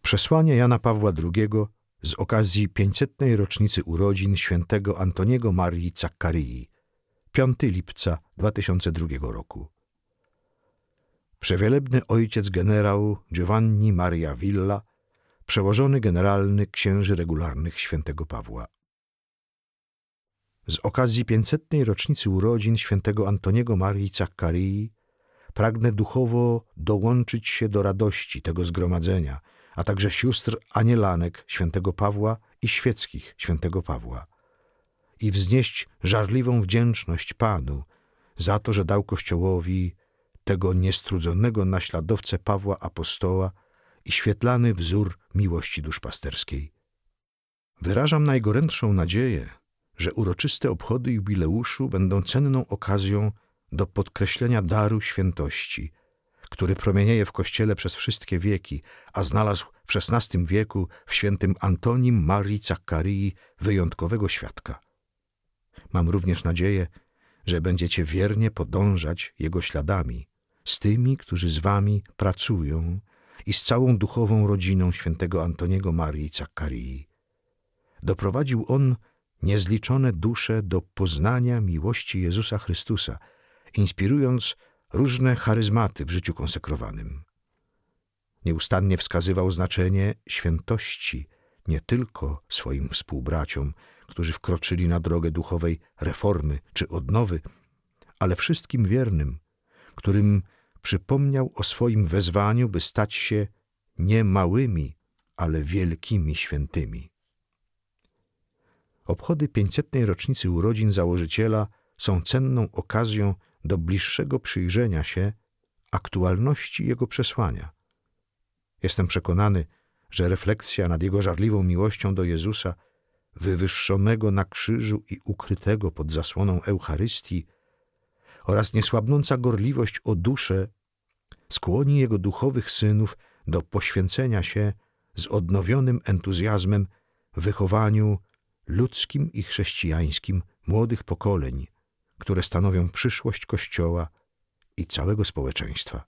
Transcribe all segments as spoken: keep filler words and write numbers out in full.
Przesłanie Jana Pawła drugiego z okazji pięćsetnej rocznicy urodzin świętego Antoniego Marii Zaccarii, piątego lipca dwa tysiące drugiego roku. Przewielebny ojciec generał Giovanni Maria Villa, przełożony generalny księży regularnych świętego Pawła. Z okazji pięćsetnej rocznicy urodzin świętego Antoniego Marii Zaccarii pragnę duchowo dołączyć się do radości tego zgromadzenia, a także sióstr anielanek świętego Pawła i świeckich świętego Pawła i wznieść żarliwą wdzięczność Panu za to, że dał Kościołowi tego niestrudzonego naśladowcę Pawła Apostoła i świetlany wzór miłości duszpasterskiej. Wyrażam najgorętszą nadzieję, że uroczyste obchody jubileuszu będą cenną okazją do podkreślenia daru świętości, który promienieje w Kościele przez wszystkie wieki, a znalazł w szesnastym wieku w świętym Antonim Marii Zaccarii wyjątkowego świadka. Mam również nadzieję, że będziecie wiernie podążać jego śladami z tymi, którzy z wami pracują i z całą duchową rodziną świętego Antoniego Marii Zaccarii. Doprowadził on niezliczone dusze do poznania miłości Jezusa Chrystusa, inspirując różne charyzmaty w życiu konsekrowanym. Nieustannie wskazywał znaczenie świętości nie tylko swoim współbraciom, którzy wkroczyli na drogę duchowej reformy czy odnowy, ale wszystkim wiernym, którym przypomniał o swoim wezwaniu, by stać się nie małymi, ale wielkimi świętymi. Obchody pięćsetnej rocznicy urodzin założyciela są cenną okazją do bliższego przyjrzenia się aktualności jego przesłania. Jestem przekonany, że refleksja nad jego żarliwą miłością do Jezusa, wywyższonego na krzyżu i ukrytego pod zasłoną Eucharystii, oraz niesłabnąca gorliwość o duszę skłoni jego duchowych synów do poświęcenia się z odnowionym entuzjazmem wychowaniu ludzkim i chrześcijańskim młodych pokoleń, które stanowią przyszłość Kościoła i całego społeczeństwa.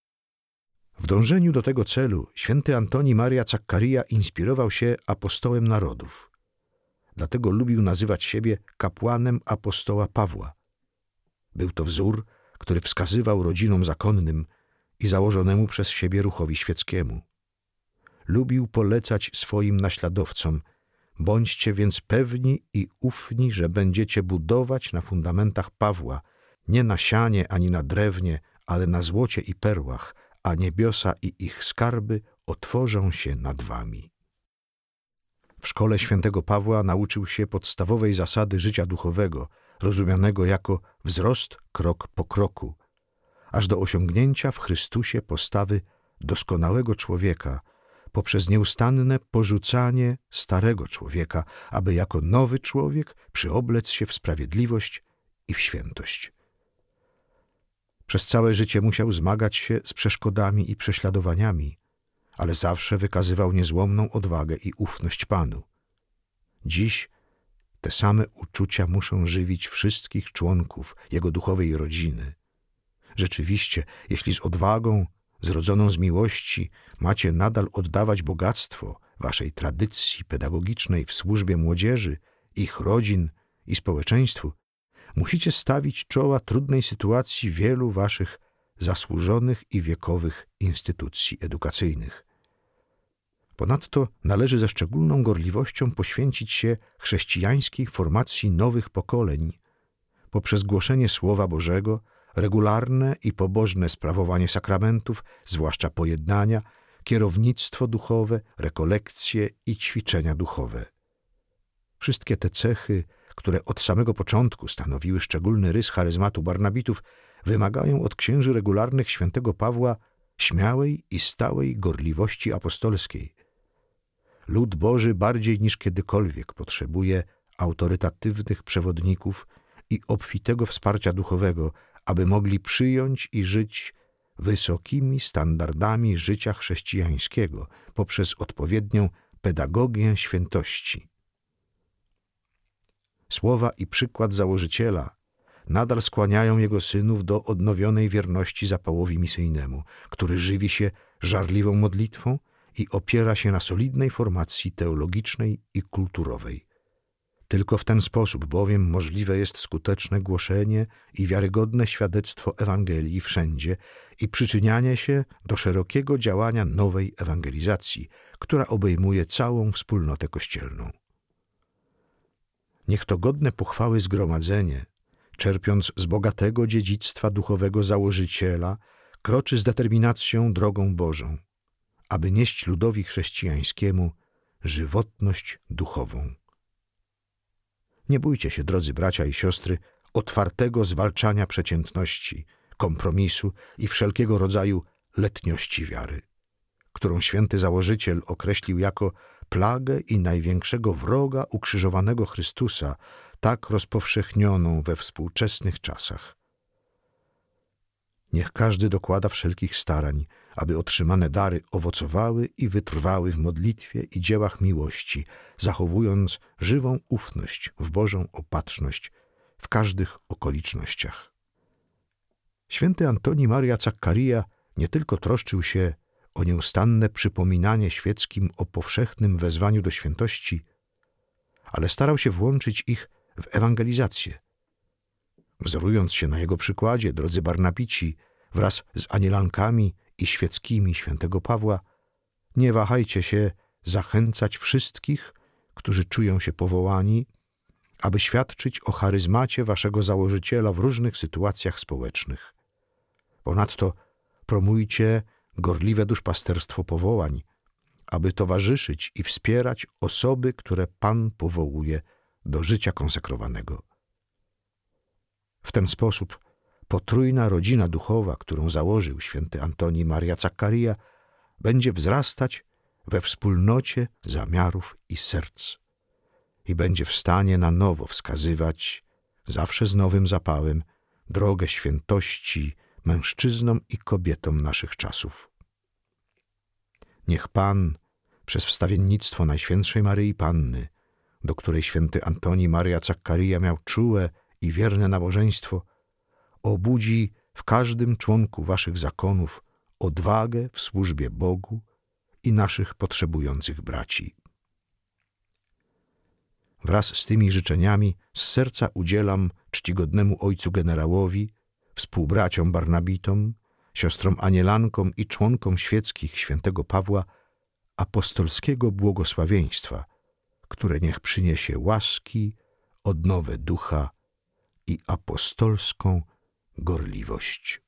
W dążeniu do tego celu święty Antoni Maria Zaccaria inspirował się apostołem narodów. Dlatego lubił nazywać siebie kapłanem apostoła Pawła. Był to wzór, który wskazywał rodzinom zakonnym i założonemu przez siebie ruchowi świeckiemu. Lubił polecać swoim naśladowcom: bądźcie więc pewni i ufni, że będziecie budować na fundamentach Pawła, nie na sianie ani na drewnie, ale na złocie i perłach, a niebiosa i ich skarby otworzą się nad wami. W szkole świętego Pawła nauczył się podstawowej zasady życia duchowego, rozumianego jako wzrost krok po kroku, aż do osiągnięcia w Chrystusie postawy doskonałego człowieka, poprzez nieustanne porzucanie starego człowieka, aby jako nowy człowiek przyoblec się w sprawiedliwość i w świętość. Przez całe życie musiał zmagać się z przeszkodami i prześladowaniami, ale zawsze wykazywał niezłomną odwagę i ufność Panu. Dziś te same uczucia muszą żywić wszystkich członków jego duchowej rodziny. Rzeczywiście, jeśli z odwagą, zrodzoną z miłości, macie nadal oddawać bogactwo waszej tradycji pedagogicznej w służbie młodzieży, ich rodzin i społeczeństwu, musicie stawić czoła trudnej sytuacji wielu waszych zasłużonych i wiekowych instytucji edukacyjnych. Ponadto należy ze szczególną gorliwością poświęcić się chrześcijańskiej formacji nowych pokoleń poprzez głoszenie Słowa Bożego, regularne i pobożne sprawowanie sakramentów, zwłaszcza pojednania, kierownictwo duchowe, rekolekcje i ćwiczenia duchowe. Wszystkie te cechy, które od samego początku stanowiły szczególny rys charyzmatu Barnabitów, wymagają od księży regularnych świętego Pawła śmiałej i stałej gorliwości apostolskiej. Lud Boży bardziej niż kiedykolwiek potrzebuje autorytatywnych przewodników i obfitego wsparcia duchowego, aby mogli przyjąć i żyć wysokimi standardami życia chrześcijańskiego poprzez odpowiednią pedagogię świętości. Słowa i przykład założyciela nadal skłaniają jego synów do odnowionej wierności zapałowi misyjnemu, który żywi się żarliwą modlitwą i opiera się na solidnej formacji teologicznej i kulturowej. Tylko w ten sposób bowiem możliwe jest skuteczne głoszenie i wiarygodne świadectwo Ewangelii wszędzie i przyczynianie się do szerokiego działania nowej ewangelizacji, która obejmuje całą wspólnotę kościelną. Niech to godne pochwały zgromadzenie, czerpiąc z bogatego dziedzictwa duchowego założyciela, kroczy z determinacją drogą Bożą, aby nieść ludowi chrześcijańskiemu żywotność duchową. Nie bójcie się, drodzy bracia i siostry, otwartego zwalczania przeciętności, kompromisu i wszelkiego rodzaju letniości wiary, którą święty założyciel określił jako plagę i największego wroga ukrzyżowanego Chrystusa, tak rozpowszechnioną we współczesnych czasach. Niech każdy dokłada wszelkich starań, aby otrzymane dary owocowały i wytrwały w modlitwie i dziełach miłości, zachowując żywą ufność w Bożą opatrzność w każdych okolicznościach. Święty Antoni Maria Zaccaria nie tylko troszczył się o nieustanne przypominanie świeckim o powszechnym wezwaniu do świętości, ale starał się włączyć ich w ewangelizację. Wzorując się na jego przykładzie, drodzy Barnabici, wraz z anielankami i świeckimi świętego Pawła, nie wahajcie się zachęcać wszystkich, którzy czują się powołani, aby świadczyć o charyzmacie waszego założyciela w różnych sytuacjach społecznych. Ponadto promujcie gorliwe duszpasterstwo powołań, aby towarzyszyć i wspierać osoby, które Pan powołuje do życia konsekrowanego. W ten sposób potrójna rodzina duchowa, którą założył święty Antoni Maria Zaccaria, będzie wzrastać we wspólnocie zamiarów i serc i będzie w stanie na nowo wskazywać, zawsze z nowym zapałem, drogę świętości mężczyznom i kobietom naszych czasów. Niech Pan przez wstawiennictwo Najświętszej Maryi Panny, do której święty Antoni Maria Zaccaria miał czułe i wierne nabożeństwo, obudzi w każdym członku waszych zakonów odwagę w służbie Bogu i naszych potrzebujących braci. Wraz z tymi życzeniami z serca udzielam czcigodnemu ojcu generałowi, współbraciom Barnabitom, siostrom Anielankom i członkom świeckich świętego Pawła apostolskiego błogosławieństwa, które niech przyniesie łaski, odnowę ducha i apostolską gorliwość.